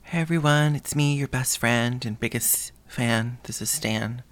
Hey everyone, it's me, your best friend and biggest fan. This is Stan.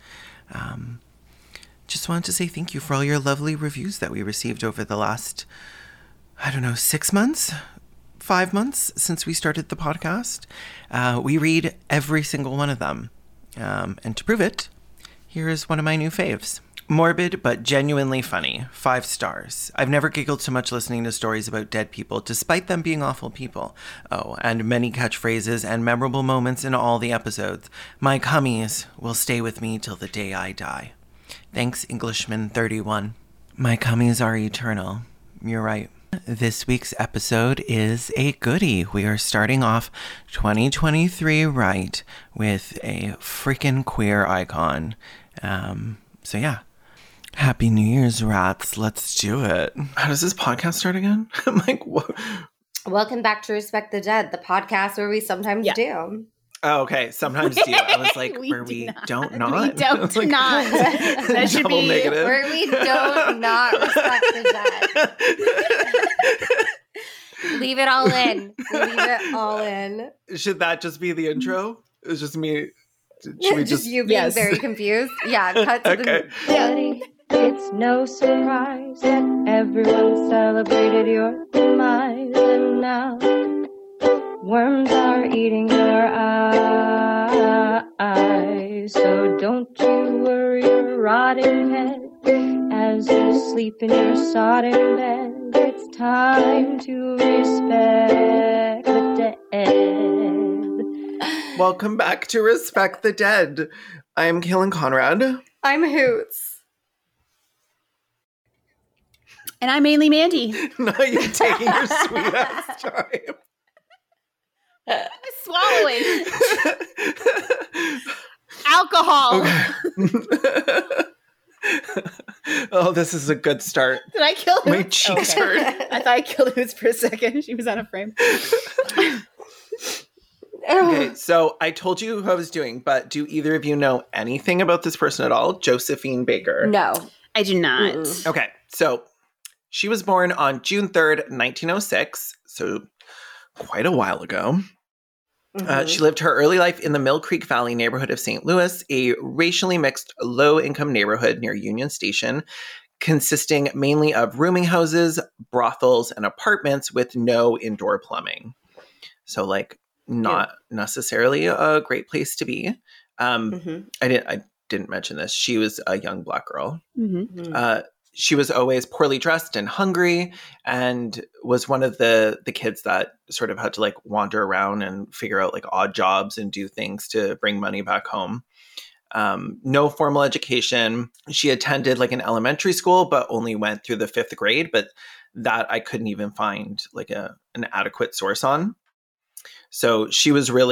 Just wanted to say thank you for all your lovely reviews that we received over the last, 6 months? 5 months since we started the podcast. We read every single one of them. And to prove it, here is one of my new faves. Morbid but genuinely funny. 5 stars. I've never giggled so much listening to stories about dead people, despite them being awful people. Oh, and many catchphrases and memorable moments in all the episodes. My cummies will stay with me till the day I die. Thanks, Englishman31. My cummies are eternal. You're right. This week's episode is a goodie. We are starting off 2023 right with a freaking queer icon. So yeah. Happy New Year's, rats. Let's do it. How does this podcast start again? I'm like, what? Welcome back to Respect the Dead, the podcast where we sometimes do. Oh, okay. Sometimes do. I was like, where we don't not. We don't like, not. That should be negative. Where we don't not respect the dead. Leave it all in. Leave it all in. Should that just be the intro? It's just me. Should we just you being very confused? Yeah, cut to the... It's no surprise that everyone celebrated your demise, and now worms are eating your eyes. So don't you worry your rotting head as you sleep in your sodden bed. It's time to respect the dead. Welcome back to Respect the Dead. I am Kaylin Conrad. I'm Hoots. And I'm mainly Mandy. No, you're taking your sweet ass time. Swallowing. Alcohol. Okay. Oh, this is a good start. Did I kill Hoots? My cheeks hurt. I thought I killed Hoots for a second. She was on a frame. Okay, so I told you who I was doing, but do either of you know anything about this person at all? Josephine Baker. No. I do not. Mm-mm. Okay, so she was born on June 3rd, 1906, so quite a while ago. Mm-hmm. She lived her early life in the Mill Creek Valley neighborhood of St. Louis, a racially mixed, low-income neighborhood near Union Station, consisting mainly of rooming houses, brothels, and apartments with no indoor plumbing. So, like, not necessarily a great place to be. I didn't mention this. She was a young Black girl. Mm-hmm. She was always poorly dressed and hungry, and was one of the kids that sort of had to like wander around and figure out like odd jobs and do things to bring money back home. No formal education. She attended like an elementary school, but only went through the 5th grade. But that I couldn't even find like an adequate source on. So she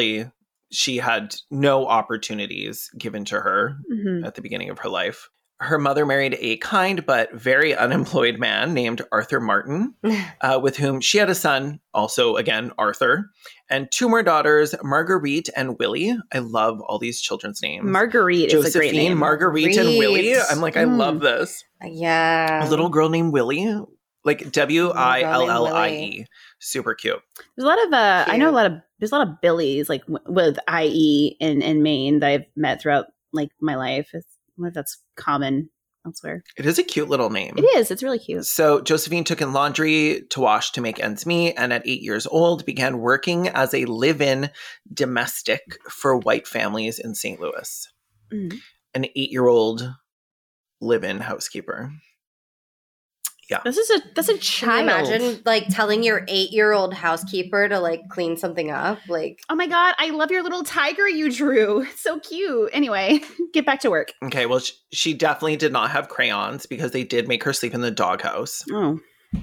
had no opportunities given to her at the beginning of her life. Her mother married a kind but very unemployed man named Arthur Martin, with whom she had a son, also, again, Arthur, and 2 more daughters, Marguerite and Willie. I love all these children's names. Marguerite is a great name. Marguerite and Willie. I'm like, I love this. Yeah. A little girl named Willie, like Willie. Super cute. There's a lot of, I know there's a lot of Billies, like with IE in Maine that I've met throughout like my life. I wonder if that's common elsewhere. It is a cute little name. It is. It's really cute. So Josephine took in laundry to wash to make ends meet, and at 8 years old began working as a live-in domestic for white families in St. Louis. Mm-hmm. An 8-year-old live-in housekeeper. Yeah. That's a child. Can you imagine like telling your 8-year-old housekeeper to like clean something up? Like, oh my God, I love your little tiger you drew. It's so cute. Anyway, get back to work. Okay, well, she definitely did not have crayons because they did make her sleep in the doghouse. Oh.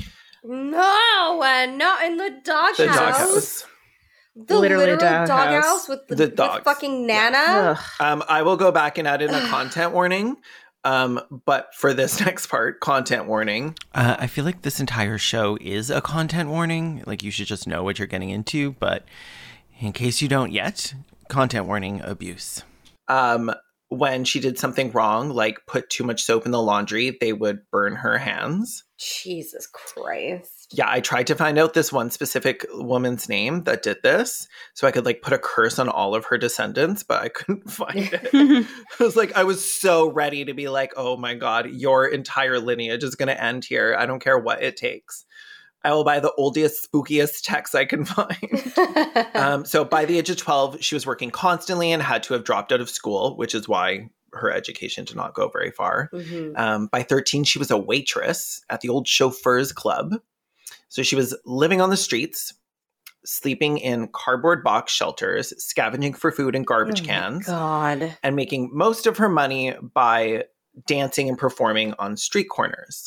No, not in the doghouse. The doghouse. The literal doghouse with the dogs. Fucking Nana. Yeah. I will go back and add in a content warning. But for this next part, content warning. I feel like this entire show is a content warning. Like, you should just know what you're getting into. But in case you don't yet, content warning, abuse. when she did something wrong, like put too much soap in the laundry, they would burn her hands. Jesus Christ. Yeah, I tried to find out this one specific woman's name that did this so I could like put a curse on all of her descendants, but I couldn't find it. I was so ready to be like, oh my God, your entire lineage is going to end here. I don't care what it takes. I will buy the oldest, spookiest text I can find. So by the age of 12, she was working constantly and had to have dropped out of school, which is why her education did not go very far. Mm-hmm. By 13, she was a waitress at the old Chauffeurs Club. So she was living on the streets, sleeping in cardboard box shelters, scavenging for food in garbage cans, God, and making most of her money by dancing and performing on street corners.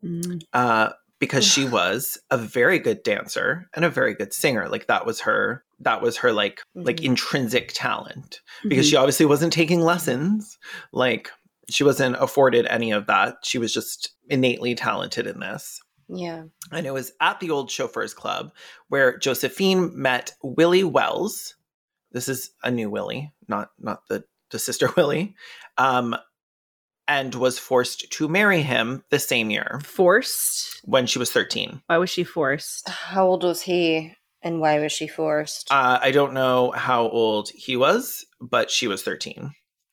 Because she was a very good dancer and a very good singer. Like that was her like intrinsic talent, because she obviously wasn't taking lessons. Like she wasn't afforded any of that. She was just innately talented in this. Yeah. And it was at the old Chauffeurs Club where Josephine met Willie Wells. This is a new Willie, not the sister Willie. And was forced to marry him the same year. Forced? When she was 13. Why was she forced? How old was he and why was she forced? I don't know how old he was, but she was 13.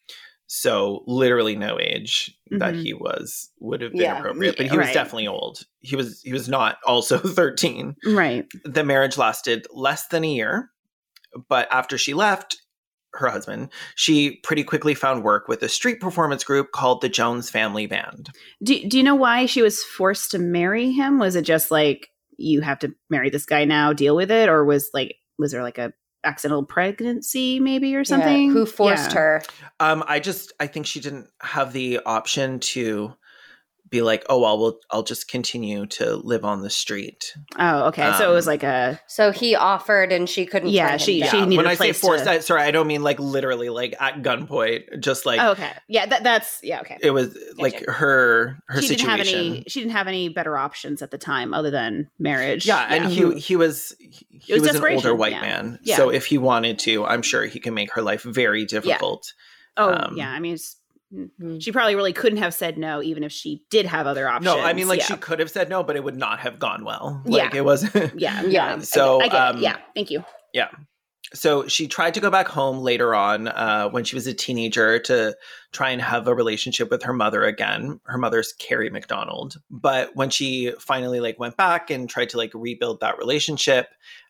So literally no age that he would have been appropriate. But he was definitely old. He was not also 13. Right. The marriage lasted less than a year. But after she left her husband, she pretty quickly found work with a street performance group called the Jones Family Band. Do you know why she was forced to marry him? Was it just like, you have to marry this guy now, deal with it? Or was there like a accidental pregnancy maybe or something? Yeah. Who forced her? I think she didn't have the option to be like, oh, well, I'll just continue to live on the street. Oh, okay. So it was like So he offered and she couldn't. Yeah, she needed when a I say place forced, I don't mean like literally like at gunpoint. Just like, oh, okay, yeah, that's okay. It was like her she situation. She didn't have any better options at the time other than marriage. Yeah, and he was an older white man. Yeah. So if he wanted to, I'm sure he can make her life very difficult. Yeah. Oh, yeah. I mean, she probably really couldn't have said no, even if she did have other options. No, I mean, like she could have said no, but it would not have gone well. Like it wasn't. Yeah. So I get it. Yeah. Thank you. Yeah. So she tried to go back home later on when she was a teenager to try and have a relationship with her mother again. Her mother's Carrie McDonald. But when she finally like went back and tried to like rebuild that relationship,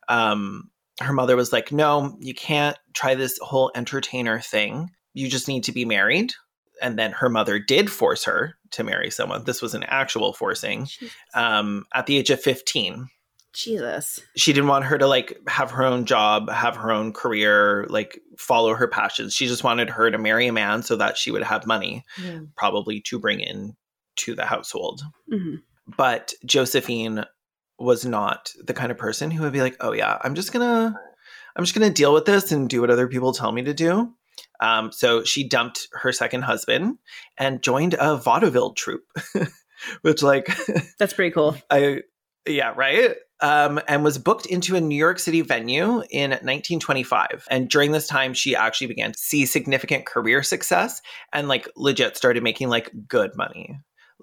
her mother was like, no, you can't try this whole entertainer thing. You just need to be married. And then her mother did force her to marry someone. This was an actual forcing at the age of 15. Jesus. She didn't want her to like have her own job, have her own career, like follow her passions. She just wanted her to marry a man so that she would have money, probably to bring in to the household. Mm-hmm. But Josephine was not the kind of person who would be like, oh yeah, I'm just gonna deal with this and do what other people tell me to do. So she dumped her second husband and joined a vaudeville troupe, which like that's pretty cool. Yeah, right. And was booked into a New York City venue in 1925. And during this time, she actually began to see significant career success and like legit started making like good money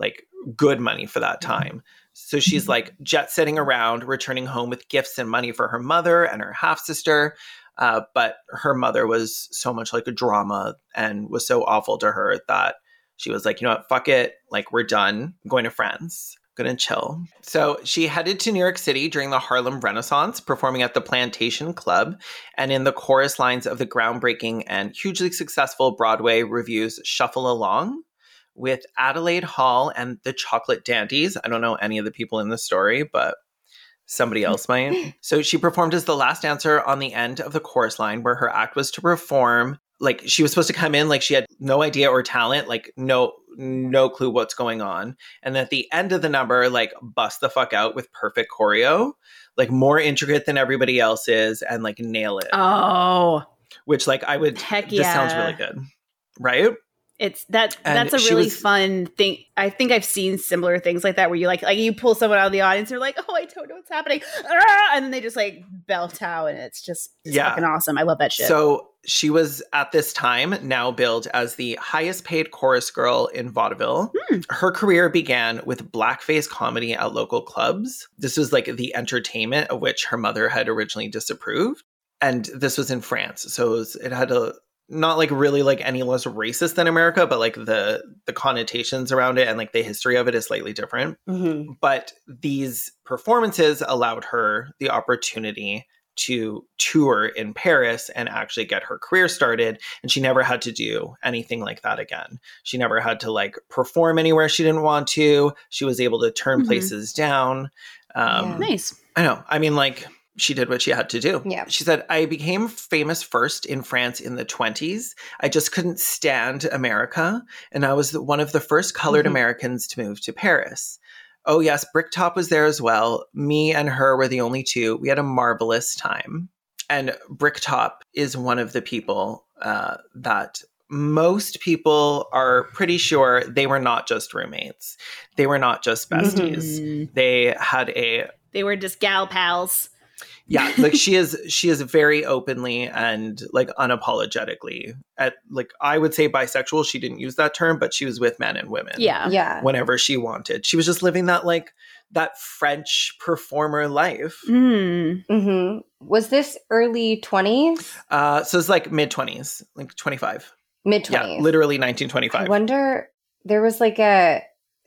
for that time. So she's like jet setting around, returning home with gifts and money for her mother and her half sister. But her mother was so much like a drama and was so awful to her that she was like, you know what, fuck it. Like, we're done. I'm going to France. I'm going to chill. So she headed to New York City during the Harlem Renaissance, performing at the Plantation Club and in the chorus lines of the groundbreaking and hugely successful Broadway revues Shuffle Along with Adelaide Hall and the Chocolate Dandies. I don't know any of the people in the story, but somebody else might. So she performed as the last dancer on the end of the chorus line where her act was to perform. Like she was supposed to come in like she had no idea or talent, like no clue what's going on. And at the end of the number, like bust the fuck out with perfect choreo, like more intricate than everybody else is and like nail it. Oh. Which like I would, Heck this sounds really good. Right? That's a really fun thing. I think I've seen similar things like that where you like you pull someone out of the audience, and you're like, oh, I don't know what's happening, and then they just like belt out, and it's fucking awesome. I love that shit. So she was at this time now billed as the highest paid chorus girl in vaudeville. Her career began with blackface comedy at local clubs. This was like the entertainment of which her mother had originally disapproved, and this was in France. So it had a not like really like any less racist than America, but like the connotations around it and like the history of it is slightly different. Mm-hmm. But these performances allowed her the opportunity to tour in Paris and actually get her career started. And she never had to do anything like that again. She never had to like perform anywhere she didn't want to. She was able to turn places down. Nice. I know. I mean, like, she did what she had to do. Yeah. She said, I became famous first in France in the 1920s. I just couldn't stand America. And I was one of the first colored Americans to move to Paris. Oh, yes, Bricktop was there as well. Me and her were the only two. We had a marvelous time. And Bricktop is one of the people that most people are pretty sure they were not just roommates. They were not just besties. They were just gal pals. Yeah, like she is very openly and like unapologetically I would say bisexual. She didn't use that term, but she was with men and women. Yeah. Whenever she wanted. She was just living that French performer life. Mm-hmm. Was this early 20s? So it's like mid-20s, like 25. Mid-20s. Yeah, literally 1925. I wonder, there was like a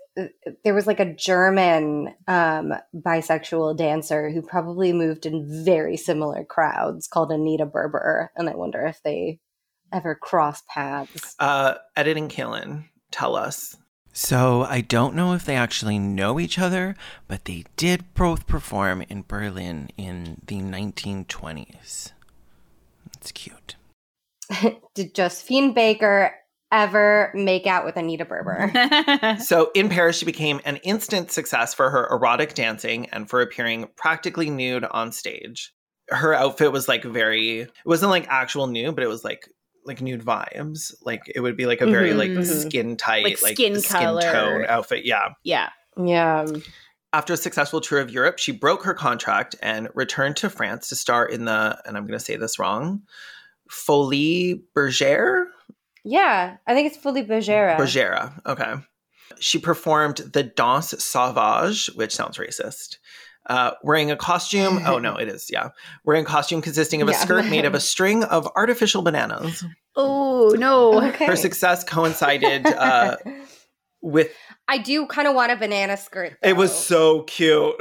German bisexual dancer who probably moved in very similar crowds called Anita Berber. And I wonder if they ever crossed paths. Editing Kaelin, tell us. So I don't know if they actually know each other, but they did both perform in Berlin in the 1920s. It's cute. Did Josephine Baker ever make out with Anita Berber? So in Paris, she became an instant success for her erotic dancing and for appearing practically nude on stage. Her outfit was like it wasn't like actual nude, but it was like nude vibes. Like it would be like a very skin tight, like skin color tone outfit. Yeah. Yeah. After a successful tour of Europe, she broke her contract and returned to France to star in and I'm going to say this wrong, Folie Bergère? Yeah, I think it's Folie Bergère. Bergère, okay. She performed the Danse Sauvage, which sounds racist. Wearing a costume. Oh, no, it is. Yeah. Wearing a costume consisting of a skirt made of a string of artificial bananas. Oh, no. Okay. Her success coincided with... I do kind of want a banana skirt, though. It was so cute.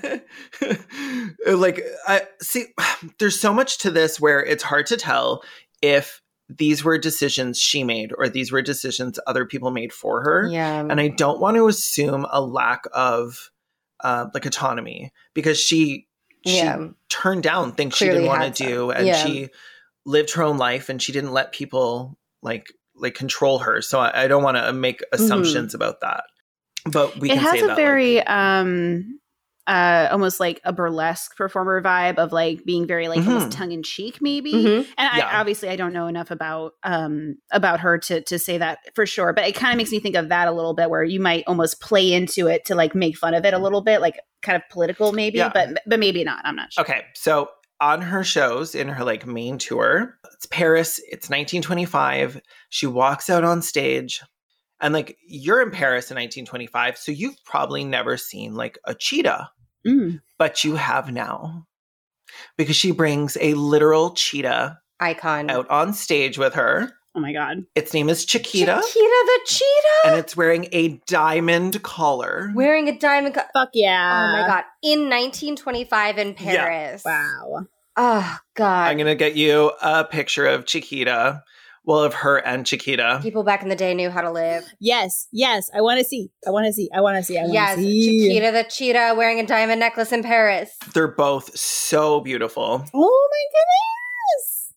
There's so much to this where it's hard to tell if these were decisions she made or these were decisions other people made for her. Yeah. And I don't want to assume a lack of autonomy because she turned down things she didn't want to do and she lived her own life and she didn't let people like control her. So I don't want to make assumptions about that. But we can say that. It has a very almost like a burlesque performer vibe of like being very like almost tongue in cheek maybe. And I don't know enough about her to say that for sure, but it kind of makes me think of that a little bit where you might almost play into it to like make fun of it a little bit, like kind of political maybe, but maybe not. I'm not sure. Okay. So on her shows in her like main tour, it's Paris, it's 1925. She walks out on stage. And like you're in Paris in 1925, so you've probably never seen like a cheetah, but you have now because she brings a literal cheetah icon out on stage with her. Oh my God. Its name is Chiquita. Chiquita the cheetah? And it's wearing a diamond collar. Wearing a diamond Fuck yeah. Oh my God. In 1925 in Paris. Yeah. Wow. Oh God. I'm going to get you a picture of Chiquita. Well, of her and Chiquita. People back in the day knew how to live. Yes. I want to see. Yes, Chiquita the cheetah wearing a diamond necklace in Paris. They're both so beautiful. Oh my goodness.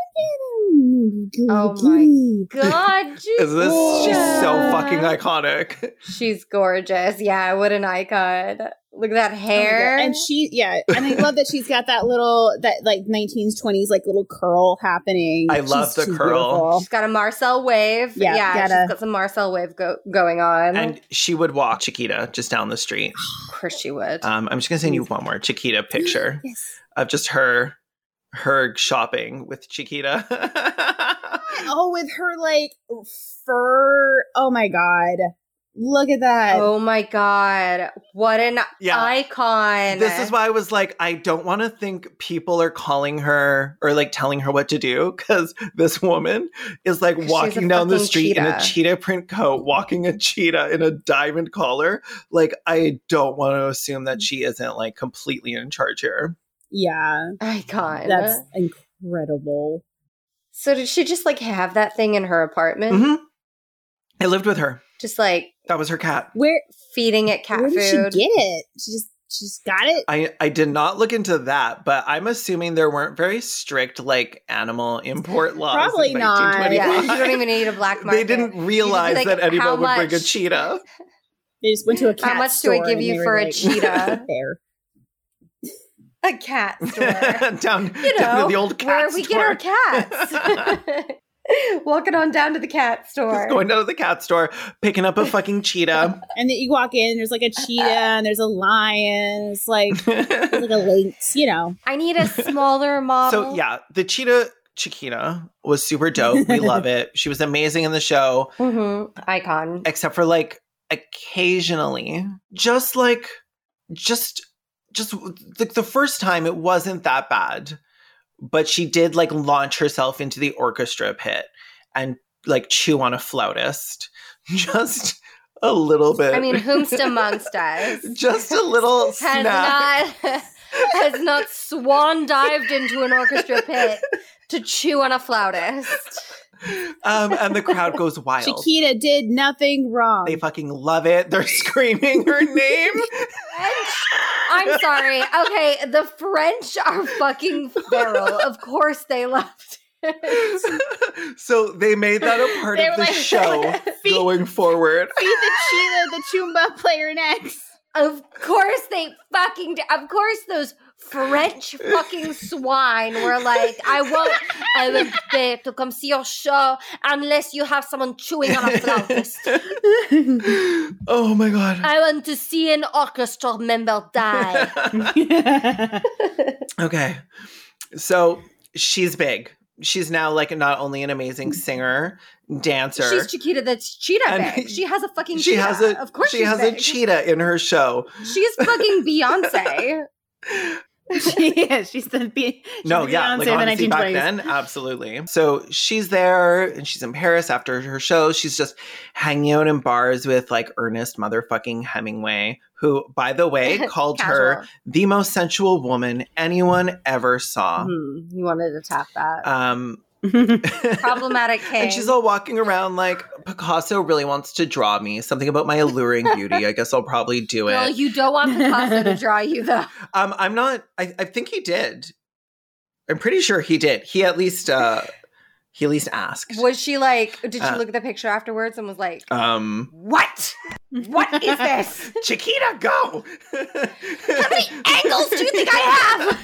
Oh my God. She's so fucking iconic. She's gorgeous. Yeah, what an icon. Look at that hair. And I love that she's got that little, that like 1920s, like little curl happening. I love the curl. Beautiful. She's got a Marcel wave. She's got some Marcel wave going on. And she would walk Chiquita just down the street. Of course she would. I'm just going to send you one more Chiquita picture of just her shopping with Chiquita. Oh, with her like fur. Oh my God. Look at that. Oh my God. What an icon. This is why I was like, I don't want to think people are calling her or like telling her what to do, because this woman is like walking down the street in a cheetah print coat, walking a cheetah in a diamond collar. Like, I don't want to assume that she isn't like completely in charge here. Yeah. Icon. That's incredible. So did she just like have that thing in her apartment? Mm-hmm. I lived with her. Just like that was her cat. Where feeding it cat food? Where did she get it? She just got it. I did not look into that, but I'm assuming there weren't very strict like animal import laws. Probably not. Yeah, you don't even need a black market. They didn't realize that anyone would bring a cheetah. They just went to a cat store. How much do I give you for a cheetah? There. A cat store. down to the old cat where we store. get our cats. Walking on down to the cat store. Just going down to the cat store, picking up a fucking cheetah. And then you walk in, there's like a cheetah and there's a lion. It's like, there's like a lynx, you know. I need a smaller model. So yeah, the cheetah Chiquita was super dope. We love it. She was amazing in the show. Mm-hmm. Icon. Except for like occasionally, just the first time it wasn't that bad. But she did like launch herself into the orchestra pit and like chew on a flautist. Just a little bit. I mean, whomst amongst us? Just a little snack. Has not swan dived into an orchestra pit to chew on a flautist. And the crowd goes wild. Chiquita did nothing wrong. They fucking love it. They're screaming her name. I'm sorry. Okay, the French are fucking feral. Of course they loved it. So they made that a part of the show going forward. Feed the cheetah the Chumba player next. Of course they fucking did. Of course those French fucking swine were like, I won't pay to come see your show unless you have someone chewing on a flautist. Oh my God. I want to see an orchestra member die. Okay. So she's big. She's now like not only an amazing singer, dancer. She's Chiquita that's cheetah big. She has a fucking cheetah. Of course she has a cheetah in her show. She's fucking Beyonce. She is. She's the Beyonce like honestly, in the 1920s. back then, absolutely. So she's there and she's in Paris after her show. She's just hanging out in bars with like Ernest motherfucking Hemingway, who, by the way, called her the most sensual woman anyone ever saw. You wanted to tap that. Problematic king. And she's all walking around like, Picasso really wants to draw me. Something about my alluring beauty. I guess I'll probably do it. Well, you don't want Picasso to draw you, though. I'm not. I think he did. I'm pretty sure he did. He at least asked. Was she like? Did she look at the picture afterwards and was like, "What? What is this? Chiquita, go! How many angles do you think I have?"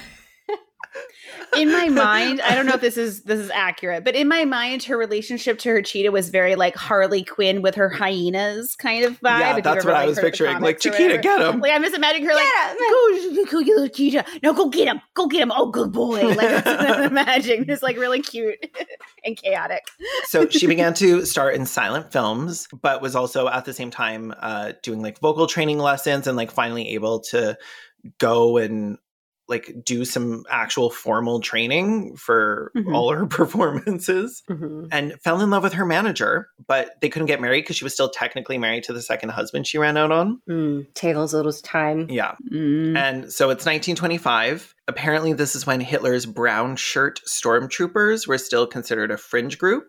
In my mind, I don't know if this is accurate, but in my mind, her relationship to her cheetah was very like Harley Quinn with her hyenas kind of vibe. Yeah, that's what I was picturing. Like, Chiquita, get him. Like, I'm just imagining her like, go get the cheetah. No, go get him. Go get him. Oh, good boy. Like, that's what I'm imagining. It's like really cute and chaotic. So she began to start in silent films, but was also at the same time doing like vocal training lessons and like finally able to go and like do some actual formal training for all her performances and fell in love with her manager, but they couldn't get married because she was still technically married to the second husband she ran out on. Taylor's little time. Yeah. And so it's 1925. Apparently this is when Hitler's brown shirt stormtroopers were still considered a fringe group.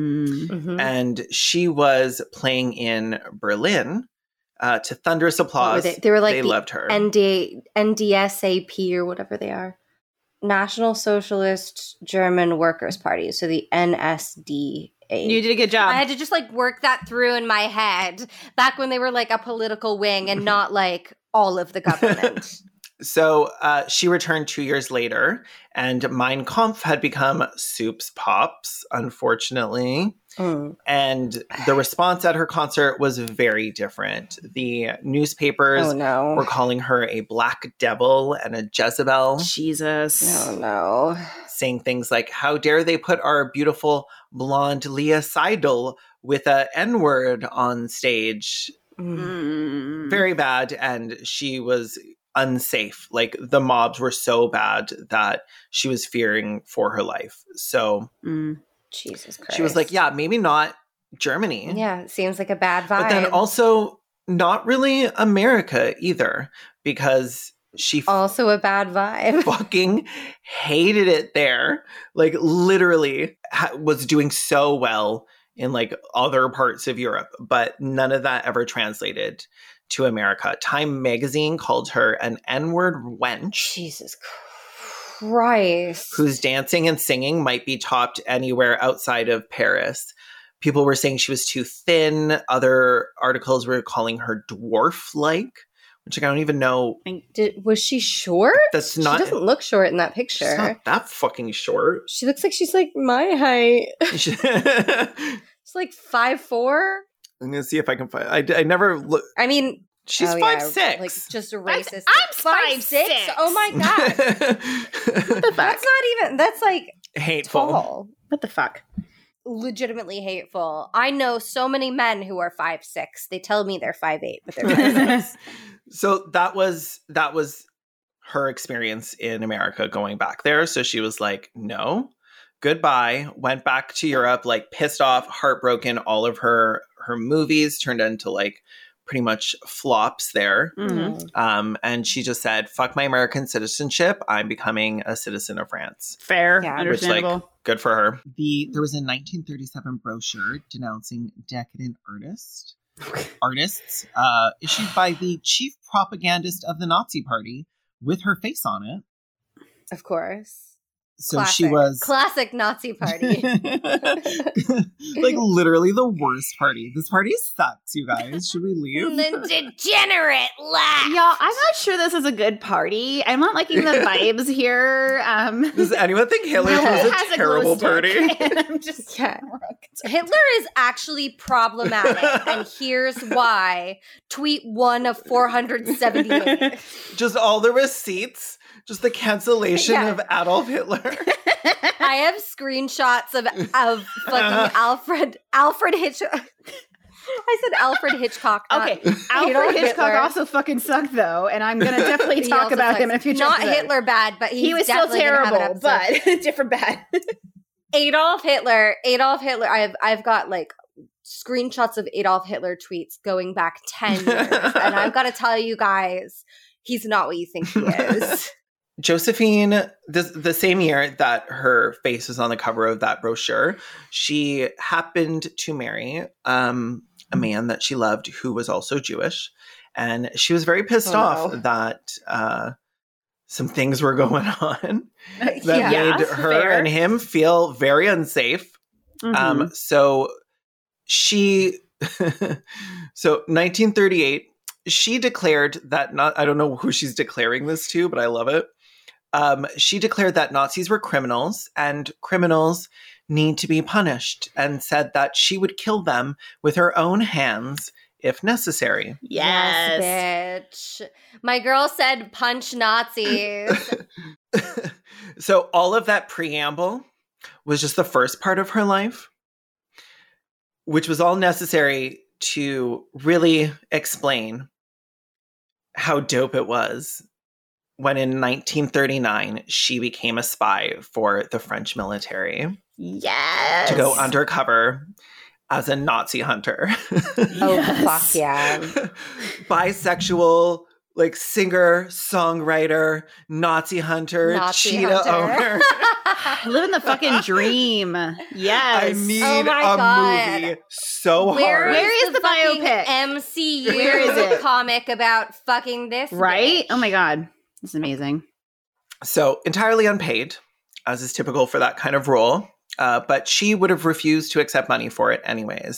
And she was playing in Berlin to thunderous applause. They were like they loved her. NDSAP or whatever they are. National Socialist German Workers' Party. So the NSDA. You did a good job. I had to just like work that through in my head back when they were like a political wing and not like all of the government. So she returned 2 years later, and Mein Kampf had become Soup's Pops, unfortunately. And the response at her concert was very different. The newspapers were calling her a black devil and a Jezebel. Jesus. Oh, no. Saying things like, how dare they put our beautiful blonde Leah Seidel with a N-word on stage. Very bad. And she was unsafe. Like, the mobs were so bad that she was fearing for her life. So Jesus Christ. she was like, yeah, maybe not Germany. Yeah, it seems like a bad vibe. But then also not really America either, because she also a bad vibe. Fucking hated it there. Like, literally was doing so well in like other parts of Europe, but none of that ever translated to America. Time magazine called her an N-word wench. Jesus Christ. Whose dancing and singing might be topped anywhere outside of Paris. People were saying she was too thin. Other articles were calling her dwarf-like, which I don't even know. Was she short? That's not. She doesn't look short in that picture. She's not that fucking short. She looks like she's like my height. She's like 5'4". I'm gonna see if I can find. I never look. I mean, she's 5'6". Like, just a racist. I'm 5'6". Oh my god. What the fuck? That's not even. That's like hateful. Tall. What the fuck? Legitimately hateful. I know so many men who are 5'6". They tell me they're 5'8", but they're 5'6". So that was her experience in America going back there. So she was like, no, goodbye. Went back to Europe, like pissed off, heartbroken. All of her movies turned into like pretty much flops there. And she just said, fuck my American citizenship. I'm becoming a citizen of France. Fair. Yeah. Understandable. Which, like, good for her. There was a 1937 brochure denouncing decadent artists issued by the chief propagandist of the Nazi Party with her face on it. Of course. So Classic. she was classic Nazi party. like literally the worst party. This party sucks, you guys. Should we leave? The degenerate laugh. Y'all, I'm not sure this is a good party. I'm not liking the vibes here. Does anyone think Hitler was a terrible party? I'm just Hitler is actually problematic, and here's why. Tweet 1 of 478. Just all the receipts. Just the cancellation of Adolf Hitler. I have screenshots of fucking Alfred Hitchcock. I said Alfred Hitchcock. Okay, Alfred Hitchcock Hitler. also fucking sucked though, and I'm gonna definitely talk about him in a future Not episode. Hitler bad, but he was still terrible, but different bad. Adolf Hitler. I've got like screenshots of Adolf Hitler tweets going back 10 years, and I've got to tell you guys, he's not what you think he is. Josephine, the same year that her face was on the cover of that brochure, she happened to marry a man that she loved who was also Jewish. And she was very pissed off that some things were going on that made her and him feel very unsafe. So 1938, she declared that I don't know who she's declaring this to, but I love it. She declared that Nazis were criminals and criminals need to be punished, and said that she would kill them with her own hands if necessary. Yes, bitch. My girl said punch Nazis. So all of that preamble was just the first part of her life, which was all necessary to really explain how dope it was when in 1939 she became a spy for the French military. Yes. To go undercover as a Nazi hunter. Oh, fuck yeah. Bisexual, like singer, songwriter, Nazi hunter, cheetah owner. Living the fucking dream. Yes. I need a movie so hard. Where is the fucking biopic? MCU Where is it? comic about fucking this Right? bitch? Oh my God. It's amazing. So entirely unpaid, as is typical for that kind of role. But she would have refused to accept money for it anyways.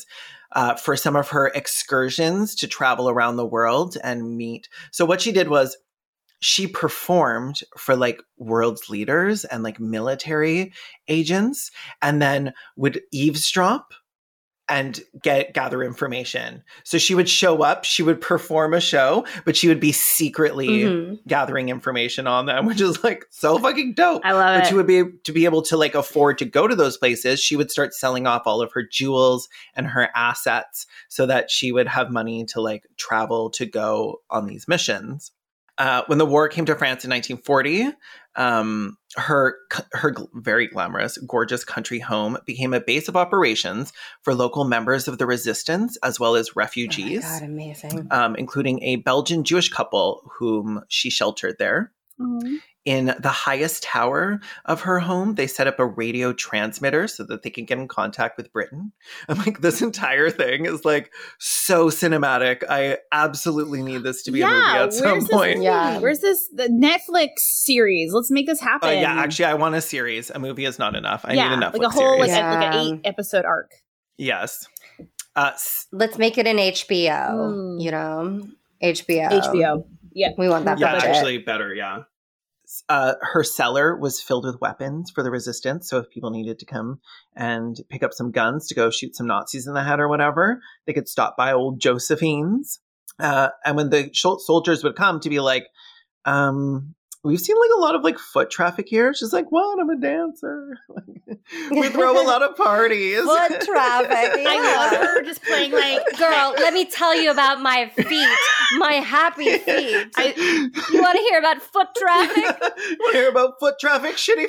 for some of her excursions to travel around the world and meet. So what she did was she performed for like world leaders and like military agents, and then would eavesdrop and gather information. So she would show up, she would perform a show, but she would be secretly gathering information on them, which is like so fucking dope. I love it. But she would be able to like afford to go to those places. She would start selling off all of her jewels and her assets so that she would have money to like travel to go on these missions. When the war came to France in 1940, her very glamorous, gorgeous country home became a base of operations for local members of the resistance, as well as refugees. Oh my God, amazing. Including a Belgian Jewish couple whom she sheltered there. Mm-hmm. In the highest tower of her home, they set up a radio transmitter so that they can get in contact with Britain. And like this entire thing is like so cinematic. I absolutely need this to be a movie at some point. Yeah. Where's the Netflix series? Let's make this happen. Yeah, actually, I want a series. A movie is not enough. I need a Netflix like a whole series. like an 8-episode arc. Yes. Let's make it an HBO. You know, HBO. Yeah, we want that. Yeah, budget. actually, better. Yeah. Her cellar was filled with weapons for the resistance. So if people needed to come and pick up some guns to go shoot some Nazis in the head or whatever, they could stop by old Josephine's. And when the soldiers would come to be like, we've seen like a lot of like foot traffic here. She's like, what? I'm a dancer. We throw a lot of parties. Foot traffic. Yeah. I love her just playing like, girl, let me tell you about my feet, my happy feet. You want to hear about foot traffic? You want to hear about foot traffic, shitty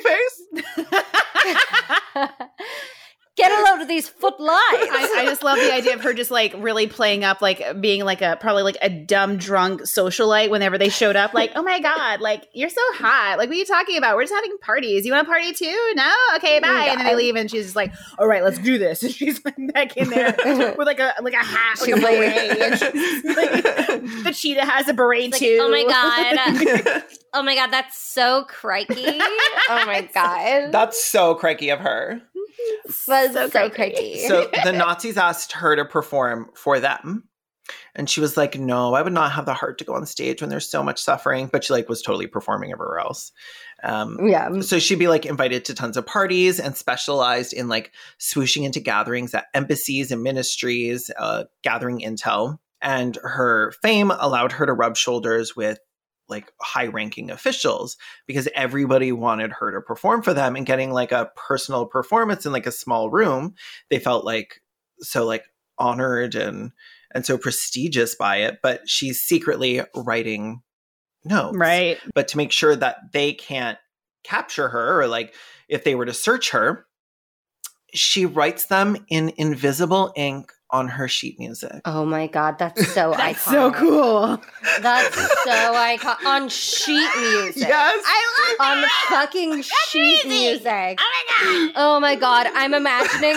face? Get a load of these foot lines. I just love the idea of her just like really playing up, like being like probably like a dumb drunk socialite whenever they showed up. Like, oh my God, like you're so hot. Like, what are you talking about? We're just having parties. You want to party too? No? Okay, bye. Oh, and then they leave and she's just like, all right, let's do this. And she's like back in there with like a hat, like a beret. And she's like, the cheetah has a beret too. Oh my God. Oh my God, that's so crikey. Oh my God. That's so crikey of her. That's so crikey. So the Nazis asked her to perform for them. And she was like, no, I would not have the heart to go on stage when there's so much suffering. But she like was totally performing everywhere else. So she'd be like invited to tons of parties and specialized in like swooshing into gatherings at embassies and ministries, gathering intel. And her fame allowed her to rub shoulders with like high-ranking officials because everybody wanted her to perform for them, and getting like a personal performance in like a small room, they felt like so like honored and so prestigious by it. But she's secretly writing notes, right? But to make sure that they can't capture her, or like if they were to search her, she writes them in invisible ink on her sheet music. Oh my God, that's so That's iconic. so cool. That's so iconic. On sheet music. Yes. I love on fucking sheet music. Oh my God. I'm imagining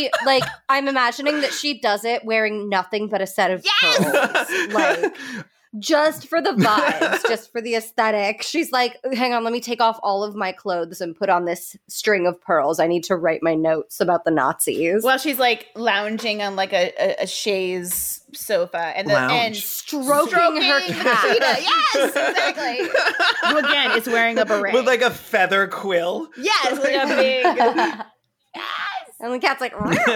that she does it wearing nothing but a set of pearls. Like, just for the vibes, just for the aesthetic. She's like, hang on, let me take off all of my clothes and put on this string of pearls. I need to write my notes about the Nazis. Well, she's like lounging on like a chaise sofa and stroking her cat. Yes, exactly. Who again is wearing a beret. With like a feather quill. Yes, like a big... Yes! And the cat's like...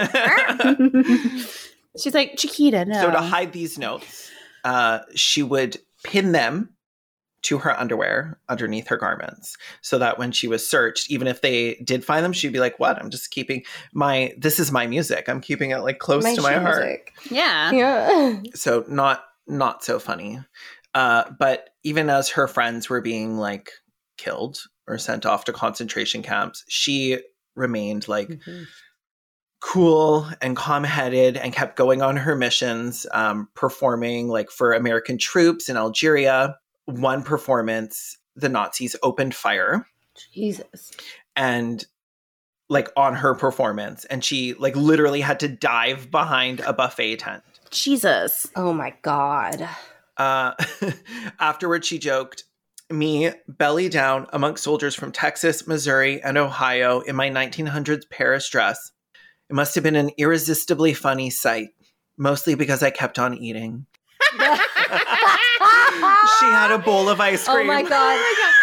She's like, Chiquita, no. So to hide these notes, she would pin them to her underwear underneath her garments, so that when she was searched, even if they did find them, she'd be like, what? I'm just keeping this is my music. I'm keeping it like close to my heart. Music. Yeah. So not so funny. But even as her friends were being like killed or sent off to concentration camps, she remained like cool and calm-headed and kept going on her missions, performing like for American troops in Algeria. One performance, the Nazis opened fire. Jesus. And like on her performance, and she like literally had to dive behind a buffet tent. Jesus. Oh my God. Afterwards, she joked, me, belly down amongst soldiers from Texas, Missouri, and Ohio in my 1900s Paris dress. It must have been an irresistibly funny sight. mostly because I kept on eating. She had a bowl of ice cream. Oh my god.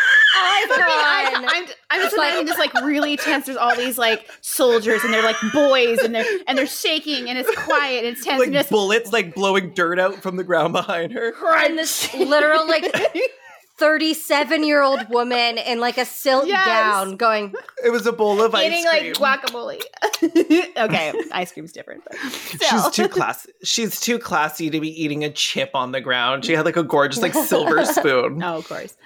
I'm just imagining this like really tense. There's all these like soldiers and they're like boys and they're shaking and it's quiet and it's tense. Like and just bullets like blowing dirt out from the ground behind her. And this literal like 37-year-old woman in like a silk gown going. It was a bowl of ice cream. Eating like guacamole. Okay, ice cream's different. But she's too classy. She's too classy to be eating a chip on the ground. She had like a gorgeous like silver spoon. Oh, of course.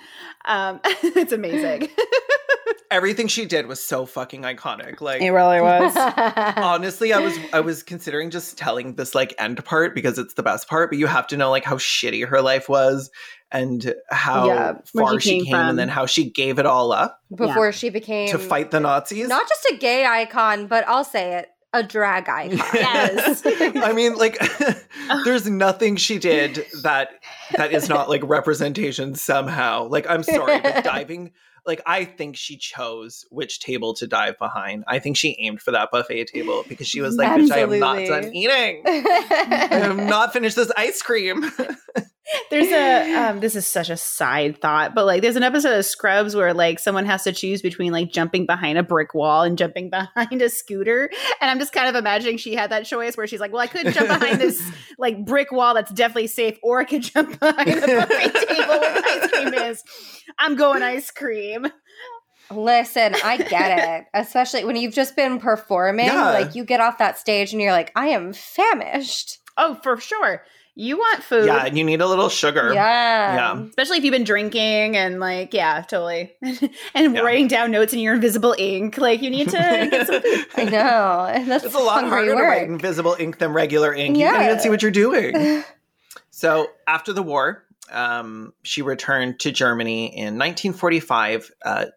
It's amazing. Everything she did was so fucking iconic. Like it really was. Honestly, I was considering just telling this like end part because it's the best part, but you have to know like how shitty her life was and how far she came and then how she gave it all up before she became to fight the Nazis. Not just a gay icon, but I'll say it, a drag icon. Yes. I mean, like, there's nothing she did that is not like representation somehow. Like, I'm sorry, but diving, like, I think she chose which table to dive behind. I think she aimed for that buffet table because she was like, bitch, I am not done eating. I have not finished this ice cream. There's this is such a side thought, but like there's an episode of Scrubs where like someone has to choose between like jumping behind a brick wall and jumping behind a scooter. And I'm just kind of imagining she had that choice where she's like, well, I could jump behind this like brick wall that's definitely safe, or I could jump behind the buffet table where ice cream is. I'm going ice cream. Listen, I get it. Especially when you've just been performing, like you get off that stage and you're like, I am famished. Oh, for sure. You want food. Yeah, and you need a little sugar. Yeah. Especially if you've been drinking and like, yeah, totally. And writing down notes in your invisible ink. Like you need to get some food. I know. That's it's a lot harder to write invisible ink than regular ink. You can't even see what you're doing. So after the war, she returned to Germany in 1945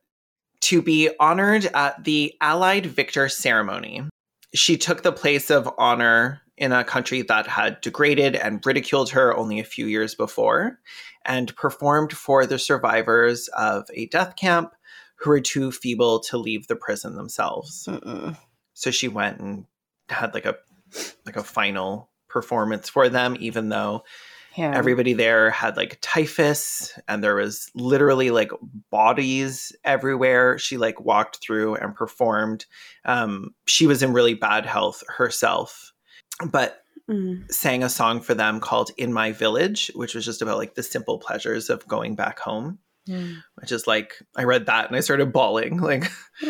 to be honored at the Allied Victor ceremony. She took the place of honor in a country that had degraded and ridiculed her only a few years before, and performed for the survivors of a death camp who were too feeble to leave the prison themselves. So she went and had like a final performance for them, even though everybody there had like typhus and there was literally like bodies everywhere. She like walked through and performed. She was in really bad health herself, but sang a song for them called In My Village, which was just about like the simple pleasures of going back home, which is like, I read that and I started bawling like,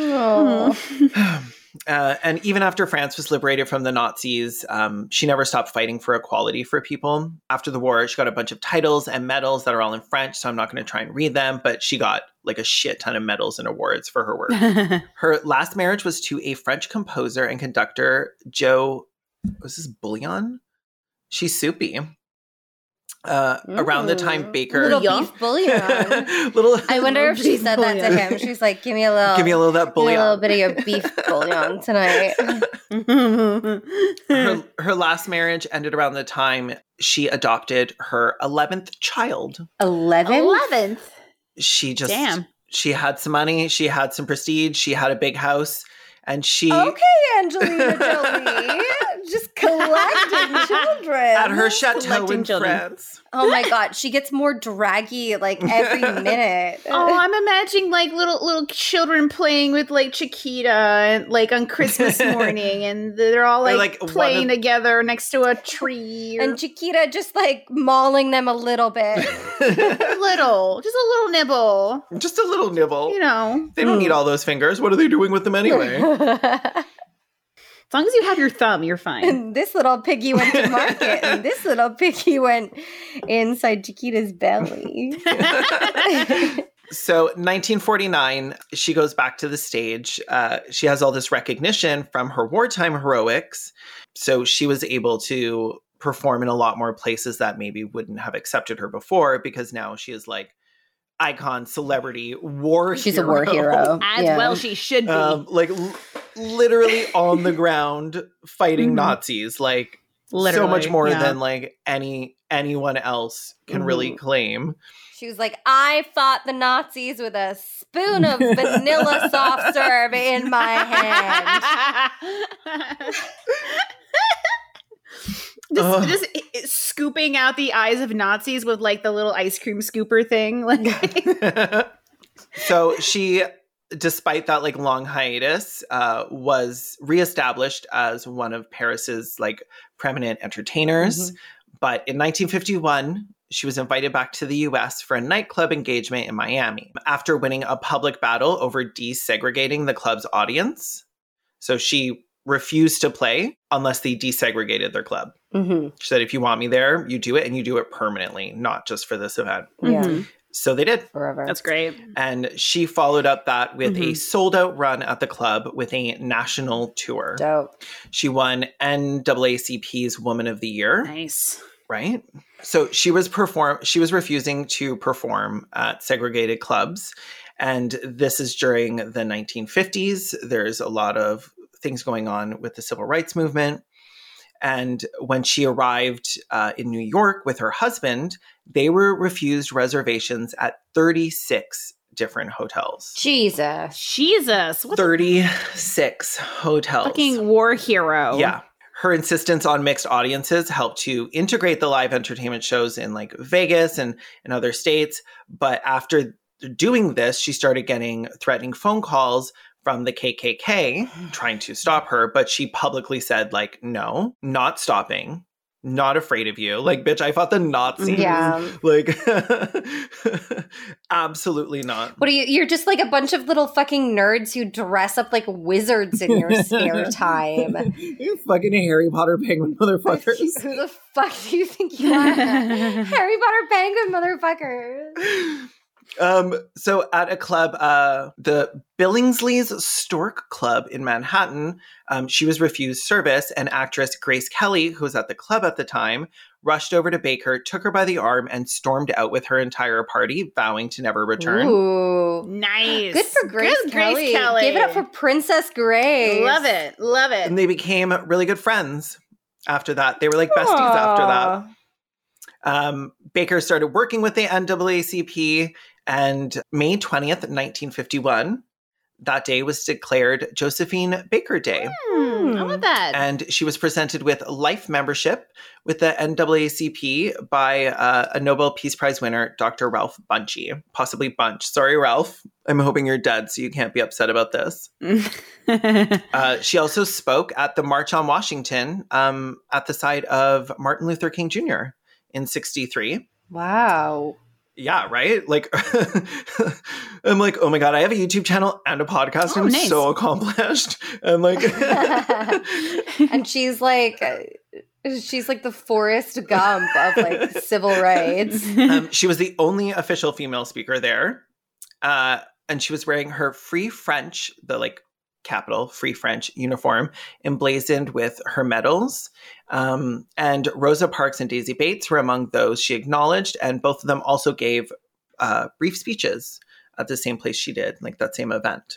and even after France was liberated from the Nazis, she never stopped fighting for equality for people. After the war, she got a bunch of titles and medals that are all in French, so I'm not going to try and read them, but she got like a shit ton of medals and awards for her work. Her last marriage was to a French composer and conductor, Joe, was this Bouillon? She's soupy. Around the time Baker, little beef bouillon. I wonder if she said that to him. She's like, "Give me a little of that bouillon, a little bit of your beef bouillon tonight." Her last marriage ended around the time she adopted her 11th child. 11th. She just she had some money, she had some prestige, she had a big house, and she Angelina Jolie. Just collecting children at her chateau in France. Oh my god, she gets more draggy like every minute. Oh, I'm imagining like little children playing with like Chiquita and like on Christmas morning, and they're all like playing together next to a tree, and Chiquita just like mauling them a little bit, just a little nibble, just a little nibble. You know, they don't need all those fingers. What are they doing with them anyway? As long as you have your thumb, you're fine. And this little piggy went to market, and this little piggy went inside Chiquita's belly. So 1949, she goes back to the stage. She has all this recognition from her wartime heroics. So she was able to perform in a lot more places that maybe wouldn't have accepted her before, because now she is like icon, celebrity, war She's hero. A war hero. As well she should be. Literally on the ground fighting Nazis. Like literally, so much more than like anyone else can really claim. She was like, I fought the Nazis with a spoon of vanilla soft serve in my hand. Just scooping out the eyes of Nazis with like the little ice cream scooper thing. Like, so she, despite that like long hiatus, was reestablished as one of Paris's like preeminent entertainers. Mm-hmm. But in 1951, she was invited back to the US for a nightclub engagement in Miami after winning a public battle over desegregating the club's audience. So she refused to play unless they desegregated their club. Mm-hmm. She said, if you want me there, you do it, and you do it permanently, not just for this event. Yeah. Mm-hmm. So they did. Forever. That's great. And she followed up that with a sold-out run at the club with a national tour. Dope. She won NAACP's Woman of the Year. Nice. Right? So she was refusing to perform at segregated clubs. And this is during the 1950s. There's a lot of things going on with the civil rights movement. And when she arrived in New York with her husband, they were refused reservations at 36 different hotels. Jesus. What 36 hotels. Fucking war hero. Yeah. Her insistence on mixed audiences helped to integrate the live entertainment shows in like Vegas and in other states. But after doing this, she started getting threatening phone calls from the KKK trying to stop her. But she publicly said, like, no, not stopping, not afraid of you. Like, bitch, I fought the Nazis. Yeah. Like, absolutely not. What are you? You're just like a bunch of little fucking nerds who dress up like wizards in your spare time. You fucking Harry Potter penguin motherfuckers. Who the fuck do you think you are? Harry Potter penguin motherfuckers. So at a club, the Billingsley's Stork Club in Manhattan, she was refused service, and actress Grace Kelly, who was at the club at the time, rushed over to Baker, took her by the arm, and stormed out with her entire party, vowing to never return. Ooh. Nice. Good for Grace Kelly. Give it up for Princess Grace. Love it. Love it. And they became really good friends after that. They were like besties after that. Baker started working with the NAACP, and May 20th, 1951, that day was declared Josephine Baker Day. I love that. And she was presented with life membership with the NAACP by a Nobel Peace Prize winner, Dr. Ralph Bunchy. Possibly Bunch. Sorry, Ralph. I'm hoping you're dead, so you can't be upset about this. She also spoke at the March on Washington at the side of Martin Luther King Jr. in 1963. Wow. Yeah, right? Like, I'm like, oh my God, I have a YouTube channel and a podcast. I'm nice. so accomplished. And like, and she's like the Forrest Gump of like civil rights. She was the only official female speaker there. And she was wearing her Free French, the like capital Free French uniform, emblazoned with her medals. And Rosa Parks and Daisy Bates were among those she acknowledged. And both of them also gave brief speeches at the same place she did, like that same event.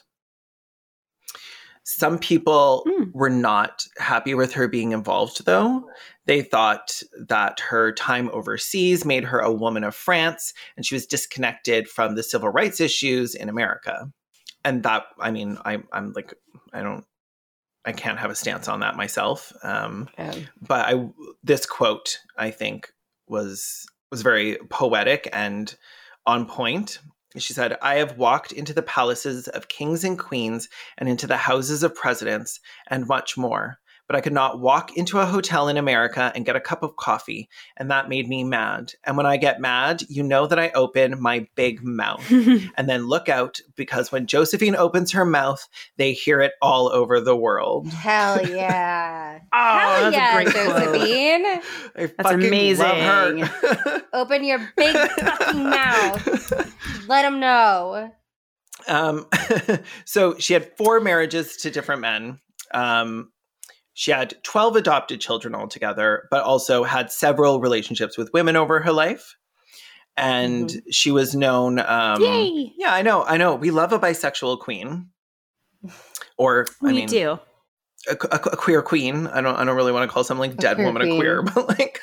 Some people were not happy with her being involved, though. They thought that her time overseas made her a woman of France, and she was disconnected from the civil rights issues in America. And that, I mean, I'm like, I can't have a stance on that myself. But this quote, I think, was very poetic and on point. She said, "I have walked into the palaces of kings and queens and into the houses of presidents and much more. But I could not walk into a hotel in America and get a cup of coffee, and that made me mad. And when I get mad, you know that I open my big mouth. And then look out, because when Josephine opens her mouth, they hear it all over the world." Hell yeah. Hell yeah, a great Josephine. I That's amazing. love her. Open your big fucking mouth. Let them know. So she had 4 marriages to different men. She had 12 adopted children altogether, but also had several relationships with women over her life. And she was known... Yay! Yeah, I know. We love a bisexual queen. Or, We do. A queer queen. I don't really want to call someone like dead woman a queer, but like...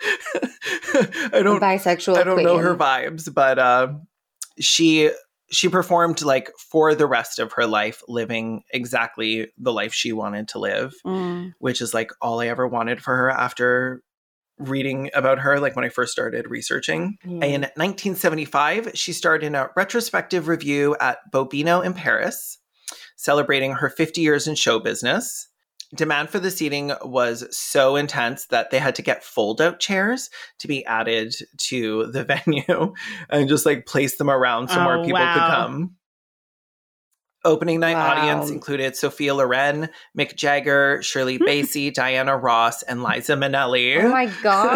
Bisexual I don't queen. know her vibes, but she performed like for the rest of her life, living exactly the life she wanted to live, which is like all I ever wanted for her after reading about her, like when I first started researching. In 1975, she starred in a retrospective review at Bobino in Paris, celebrating her 50 years in show business. Demand for the seating was so intense that they had to get fold-out chairs to be added to the venue and just like place them around so more people could come. Opening night audience included Sophia Loren, Mick Jagger, Shirley Bassey, Diana Ross, and Liza Minnelli. Oh my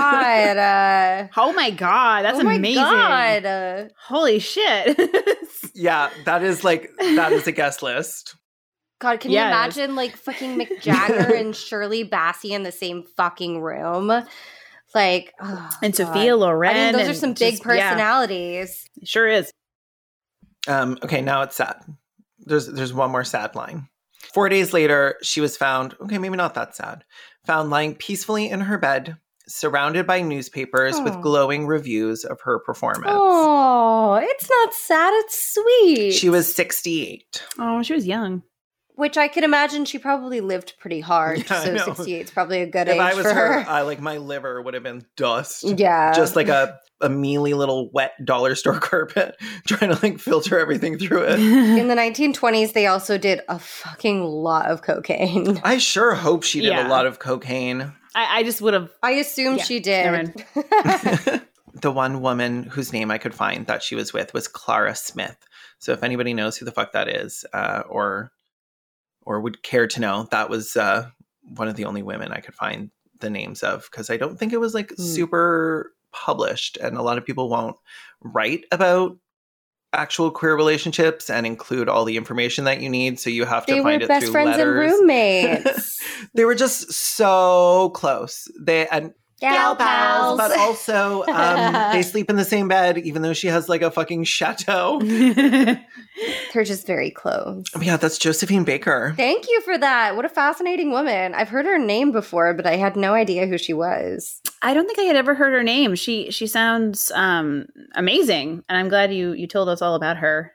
God. Oh my God. That's amazing. God. Holy shit. Yeah, that is a guest list. God, can you imagine like fucking Mick Jagger and Shirley Bassey in the same fucking room? Like, and Sophia Loren. I mean, those are some big personalities. It sure is. Okay, now it's sad. There's one more sad line. 4 days later, she was found, okay, maybe not that sad, found lying peacefully in her bed, surrounded by newspapers with glowing reviews of her performance. Oh, it's not sad, it's sweet. She was 68. Oh, she was young. Which I can imagine she probably lived pretty hard. Yeah, so 68 is probably a good age for her. If I was her. I like my liver would have been dust. Yeah. Just like a mealy little wet dollar store carpet trying to like filter everything through it. In the 1920s, they also did a fucking lot of cocaine. I sure hope she did a lot of cocaine. I just would have. I assume she did. The one woman whose name I could find that she was with was Clara Smith. So if anybody knows who the fuck that is, or would care to know, that was one of the only women I could find the names of, because I don't think it was like super published, and a lot of people won't write about actual queer relationships and include all the information that you need, so you have to find it through letters. They were best friends and roommates. They were just so close. Gal pals, but also they sleep in the same bed, even though she has like a fucking chateau. They're just very close. Yeah, that's Josephine Baker. Thank you for that. What a fascinating woman. I've heard her name before, but I had no idea who she was. I don't think I had ever heard her name. She sounds amazing, and I'm glad you told us all about her.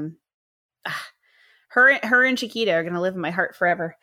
Her and Chiquita are going to live in my heart forever.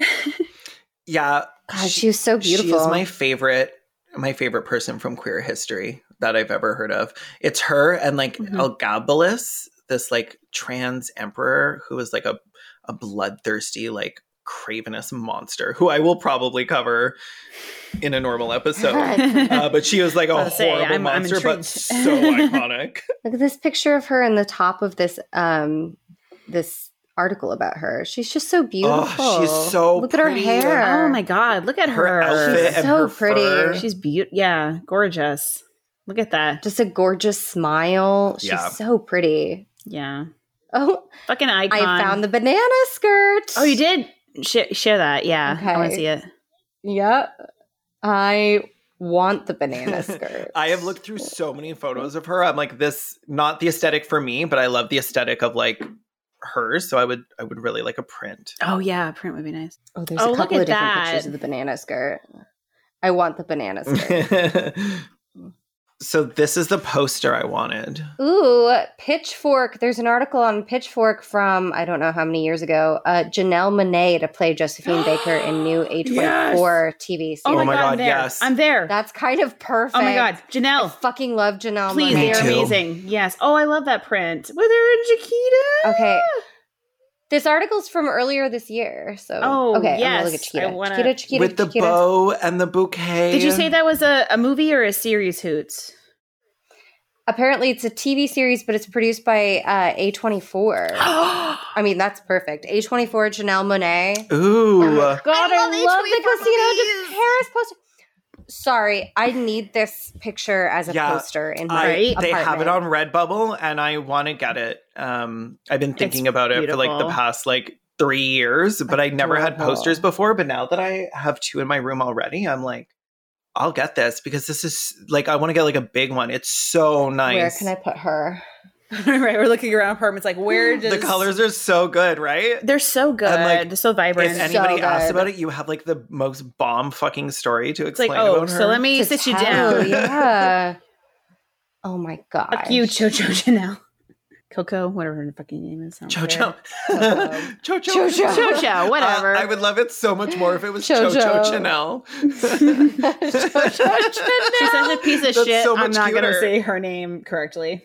Yeah. God, she was so beautiful. She is my favorite person from queer history that I've ever heard of. It's her and like Elgabalus, this like trans emperor who was like a bloodthirsty, like cravenous monster who I will probably cover in a normal episode. But she was like a horrible monster, but so iconic. Look at this picture of her in the top of this this article about her. She's just so beautiful. Oh, she's so look at her hair. Oh my God, look at her outfit. She's and so her pretty. Fur. She's beautiful. Yeah, gorgeous. Look at that. Just a gorgeous smile. She's so pretty. Yeah. Oh, fucking icon. I found the banana skirt. Oh, you did? Share that. Yeah. Okay. I want to see it. Yep. I want the banana skirt. I have looked through so many photos of her. I'm like, this, not the aesthetic for me, but I love the aesthetic of like hers. So I would really like a print. Oh yeah, a print would be nice. Oh, there's a couple of different pictures of the banana skirt. I want the banana skirt. So this is the poster I wanted. Ooh, Pitchfork. There's an article on Pitchfork from, I don't know how many years ago, Janelle Monáe to play Josephine Baker in new A24 TV series. Oh my God, yes. I'm there. That's kind of perfect. Oh my God, Janelle. I fucking love Janelle Please, Monáe. they're amazing. Yes. Oh, I love that print. With her and Chiquita. Okay. This article's from earlier this year, so okay. Yes. I'm gonna look at Chiquita. With the bow and the bouquet. Did you say that was a movie or a series, Hoots? Apparently, it's a TV series, but it's produced by A24. I mean, that's perfect. A24, Janelle Monáe. Ooh, God, I love the Casino de Paris poster. Sorry, I need this picture as a poster in my apartment. They have it on Redbubble, and I want to get it. I've been thinking about it for like the past 3 years, but I never had posters before. But now that I have 2 in my room already, I'm like, I'll get this because this is I want to get a big one. It's so nice. Where can I put her? Right, we're looking around apartments where does... The colors are so good, right? They're so good. And they're so vibrant. If anybody asks about it, you have the most bomb fucking story to explain about her. So let me sit you down. Yeah. Oh my God. Fuck you, Jojo Janelle. Coco, whatever her fucking name is. Chocho. Chocho, whatever. I would love it so much more if it was Chocho Chanel. She's such a piece of shit. So I'm not going to say her name correctly.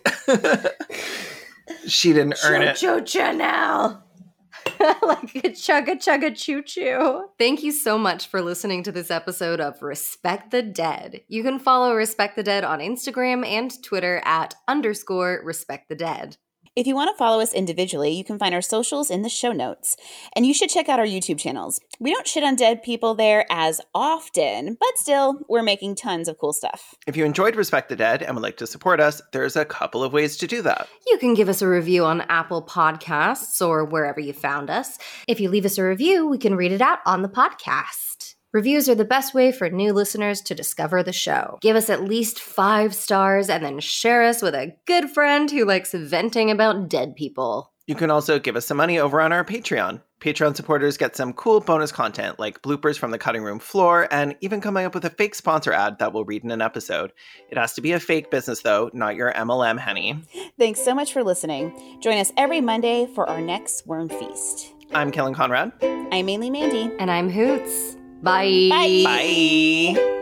She didn't earn it. Chocho Chanel. Like a chugga choo choo. Thank you so much for listening to this episode of Respect the Dead. You can follow Respect the Dead on Instagram and Twitter @_Respect the Dead. If you want to follow us individually, you can find our socials in the show notes. And you should check out our YouTube channels. We don't shit on dead people there as often, but still, we're making tons of cool stuff. If you enjoyed Respect the Dead and would like to support us, there's a couple of ways to do that. You can give us a review on Apple Podcasts or wherever you found us. If you leave us a review, we can read it out on the podcast. Reviews are the best way for new listeners to discover the show. Give us at least 5 stars and then share us with a good friend who likes venting about dead people. You can also give us some money over on our Patreon. Patreon supporters get some cool bonus content like bloopers from the cutting room floor and even coming up with a fake sponsor ad that we'll read in an episode. It has to be a fake business though, not your MLM, honey. Thanks so much for listening. Join us every Monday for our next Worm Feast. I'm Kellen Conrad. I'm Mainly Mandy. And I'm Hoots. Bye. Bye. Bye.